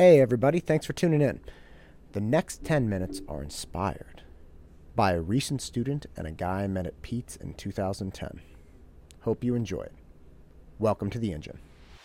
Hey everybody, thanks for tuning in. The next 10 minutes are inspired by a recent student and a guy I met at Pete's in 2010. Hope you enjoy it. Welcome to the Engine.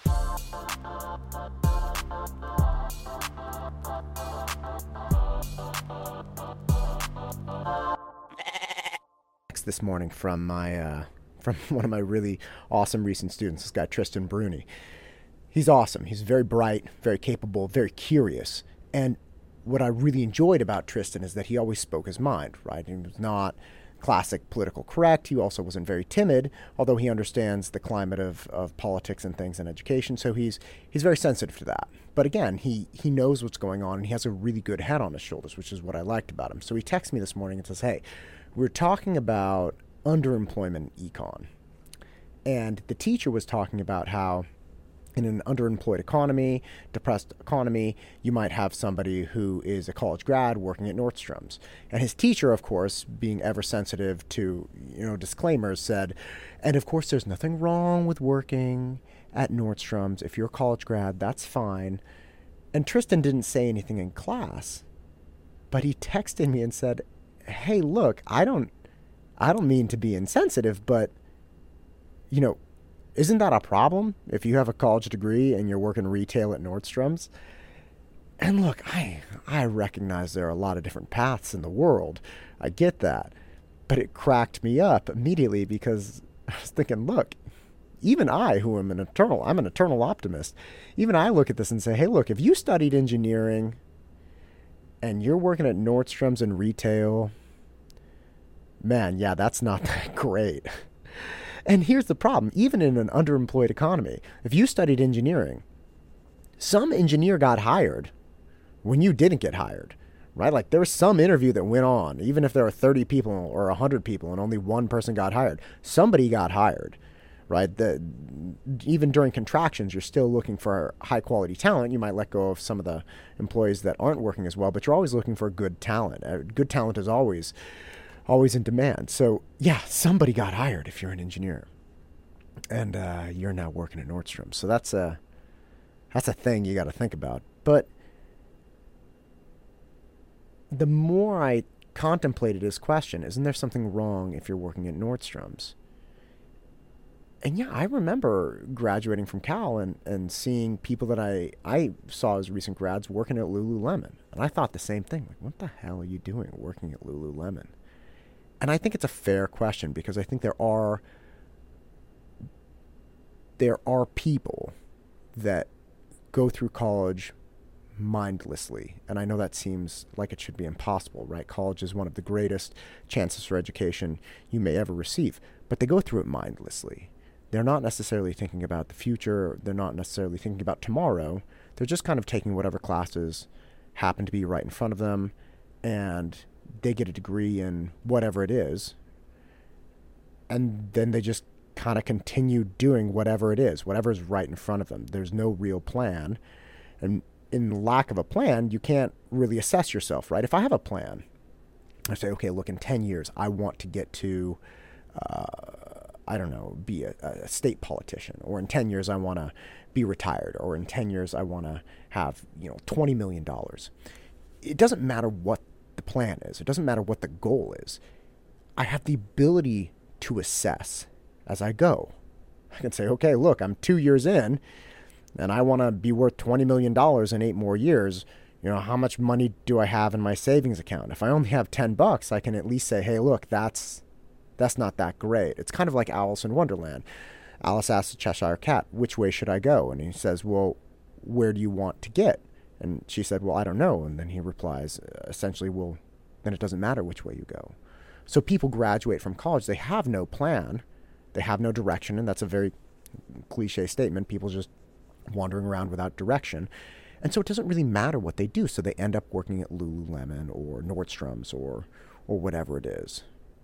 This morning from one of my really awesome recent students, this guy Tristan Bruni. He's awesome. He's very bright, very capable, very curious. And what I really enjoyed about Tristan is that he always spoke his mind, right? He was not classic political correct. He also wasn't very timid, although he understands the climate of politics and things in education. So he's very sensitive to that. But again, he knows what's going on, and he has a really good head on his shoulders, which is what I liked about him. So he texts me this morning and says, hey, we're talking about underemployment in econ. And the teacher was talking about how in an underemployed economy, depressed economy, you might have somebody who is a college grad working at Nordstrom's. And his teacher, of course, being ever sensitive to, disclaimers, said, and of course there's nothing wrong with working at Nordstrom's. If you're a college grad, that's fine. And Tristan didn't say anything in class, but he texted me and said, hey, look, I don't mean to be insensitive, but, isn't that a problem if you have a college degree and you're working retail at Nordstrom's? And look, I recognize there are a lot of different paths in the world. I get that. But it cracked me up immediately because I was thinking, look, even I, who am I'm an eternal optimist, even I look at this and say, hey, look, if you studied engineering and you're working at Nordstrom's in retail, man, yeah, that's not that great. And here's the problem. Even in an underemployed economy, if you studied engineering, some engineer got hired when you didn't get hired, right? Like there was some interview that went on, even if there were 30 people or 100 people and only one person got hired. Somebody got hired, right? Even during contractions, you're still looking for high quality talent. You might let go of some of the employees that aren't working as well, but you're always looking for good talent. Good talent is always in demand. So yeah, somebody got hired if you're an engineer, and you're now working at Nordstrom. So that's a thing you got to think about. But the more I contemplated his question, isn't there something wrong if you're working at Nordstrom's? And yeah, I remember graduating from Cal and seeing people that I saw as recent grads working at Lululemon. And I thought the same thing. Like, what the hell are you doing working at Lululemon? And I think it's a fair question because I think there are people that go through college mindlessly. And I know that seems like it should be impossible, right? College is one of the greatest chances for education you may ever receive. But they go through it mindlessly. They're not necessarily thinking about the future. They're not necessarily thinking about tomorrow. They're just kind of taking whatever classes happen to be right in front of them, and they get a degree in whatever it is, and then they just kind of continue doing whatever it is, whatever's right in front of them. There's no real plan, and in lack of a plan, you can't really assess yourself, right? If I have a plan, I say, okay, look, in 10 years, I want to get to, be a state politician, or in 10 years, I want to be retired, or in 10 years, I want to have, $20 million. It doesn't matter what the plan is. It doesn't matter what the goal is. I have the ability to assess as I go. I can say, okay, look, I'm 2 years in and I want to be worth $20 million in 8 more years. How much money do I have in my savings account? If I only have $10, I can at least say, hey, look, that's not that great. It's kind of like Alice in Wonderland. Alice asks the Cheshire Cat, which way should I go? And he says, well, where do you want to get? And she said, well, I don't know. And then he replies, essentially, well, then it doesn't matter which way you go. So people graduate from college. They have no plan. They have no direction. And that's a very cliche statement. People just wandering around without direction. And so it doesn't really matter what they do. So they end up working at Lululemon or Nordstrom's or whatever it is.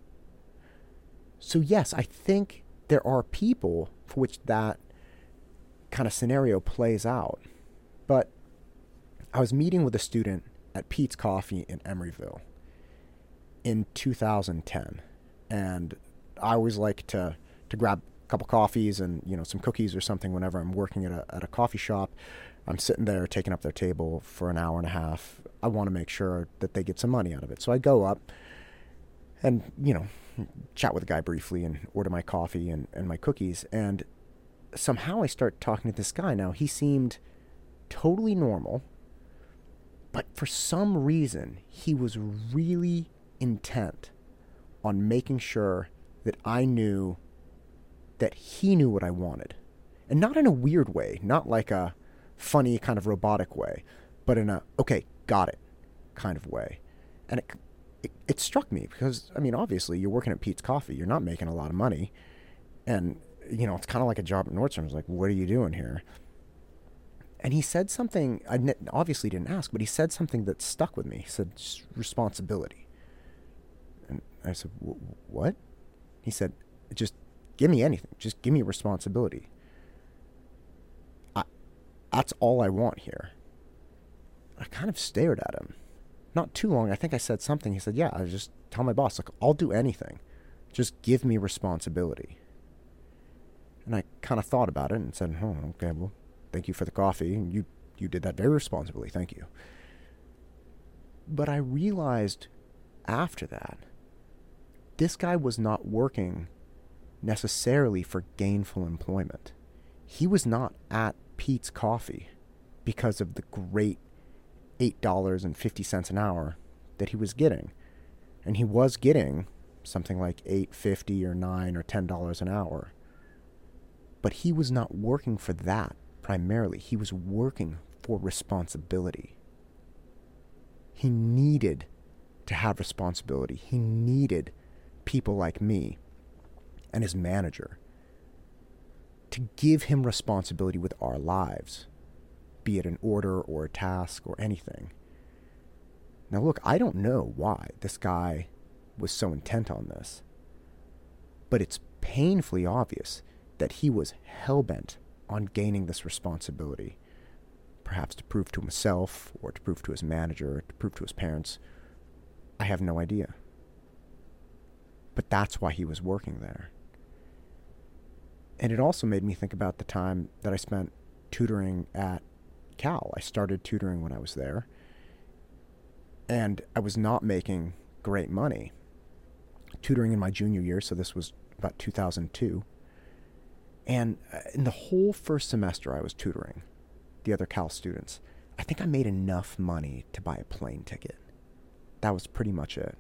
So yes, I think there are people for which that kind of scenario plays out. But I was meeting with a student at Pete's Coffee in Emeryville in 2010. And I always like to grab a couple coffees and, some cookies or something whenever I'm working at a coffee shop. I'm sitting there taking up their table for an hour and a half. I want to make sure that they get some money out of it. So I go up and, chat with the guy briefly and order my coffee and my cookies. And somehow I start talking to this guy. Now, he seemed totally normal, but for some reason, he was really intent on making sure that I knew that he knew what I wanted. And not in a weird way, not like a funny kind of robotic way, but in a, okay, got it kind of way. And it struck me because, obviously you're working at Peet's Coffee. You're not making a lot of money. And, it's kind of like a job at Nordstrom's. Like, what are you doing here? And he said something, I obviously didn't ask, but he said something that stuck with me. He said, responsibility. And I said, what? He said, just give me anything. Just give me responsibility. That's all I want here. I kind of stared at him. Not too long. I think I said something. He said, yeah, I just tell my boss, I'll do anything. Just give me responsibility. And I kind of thought about it and said, oh, okay, well, thank you for the coffee. You did that very responsibly. Thank you. But I realized after that, this guy was not working necessarily for gainful employment. He was not at Peet's Coffee because of the great $8.50 an hour that he was getting. And he was getting something like $8.50 or $9 or $10 an hour. But he was not working for that primarily. He was working for responsibility. He needed to have responsibility. He needed people like me and his manager to give him responsibility with our lives, be it an order or a task or anything. Now look, I don't know why this guy was so intent on this, but it's painfully obvious that he was hell-bent on gaining this responsibility, perhaps to prove to himself or to prove to his manager, or to prove to his parents. I have no idea. But that's why he was working there. And it also made me think about the time that I spent tutoring at Cal. I started tutoring when I was there, and I was not making great money. Tutoring in my junior year, so this was about 2002. And in the whole first semester I was tutoring the other Cal students, I think I made enough money to buy a plane ticket. That was pretty much it.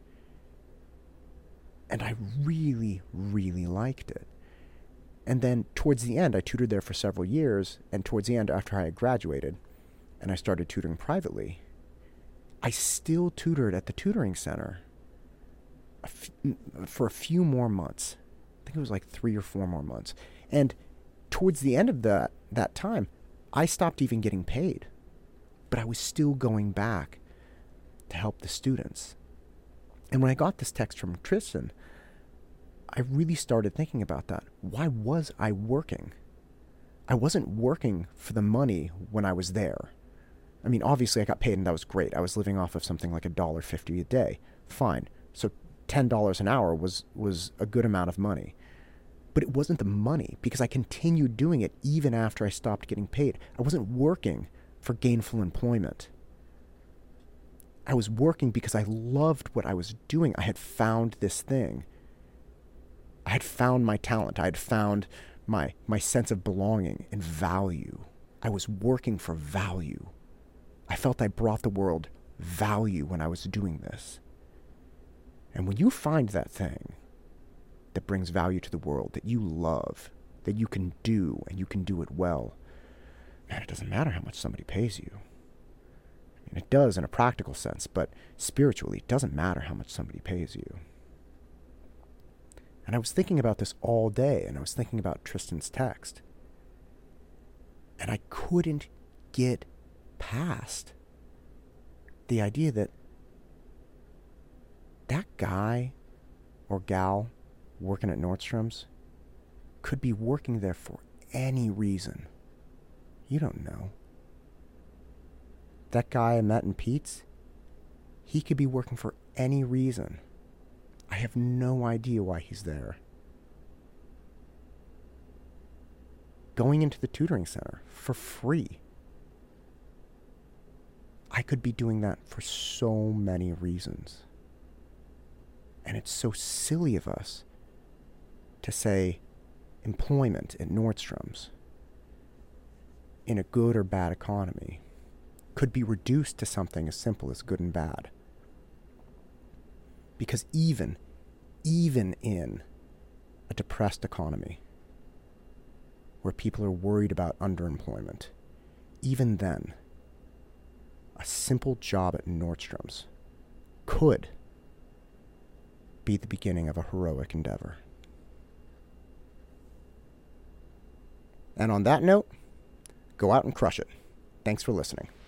And I really, really liked it. And then towards the end, I tutored there for several years, and towards the end, after I had graduated and I started tutoring privately, I still tutored at the tutoring center for a few more months. I think it was like 3 or 4 more months. And towards the end of that time, I stopped even getting paid. But I was still going back to help the students. And when I got this text from Tristan, I really started thinking about that. Why was I working? I wasn't working for the money when I was there. Obviously I got paid and that was great. I was living off of something like $1.50 a day. Fine. So $10 an hour was a good amount of money. But it wasn't the money, because I continued doing it even after I stopped getting paid. I wasn't working for gainful employment. I was working because I loved what I was doing. I had found this thing. I had found my talent. I had found my sense of belonging and value. I was working for value. I felt I brought the world value when I was doing this. And when you find that thing that brings value to the world, that you love, that you can do, and you can do it well, man, it doesn't matter how much somebody pays you. It does in a practical sense, but spiritually, it doesn't matter how much somebody pays you. And I was thinking about this all day, and I was thinking about Tristan's text. And I couldn't get past the idea that that guy or gal working at Nordstrom's could be working there for any reason. You don't know. That guy I met in Peet's, he could be working for any reason. I have no idea why he's there. Going into the tutoring center for free. I could be doing that for so many reasons. And it's so silly of us to say employment at Nordstrom's in a good or bad economy could be reduced to something as simple as good and bad. Because even in a depressed economy where people are worried about underemployment, even then, a simple job at Nordstrom's could be the beginning of a heroic endeavor. And on that note, go out and crush it. Thanks for listening.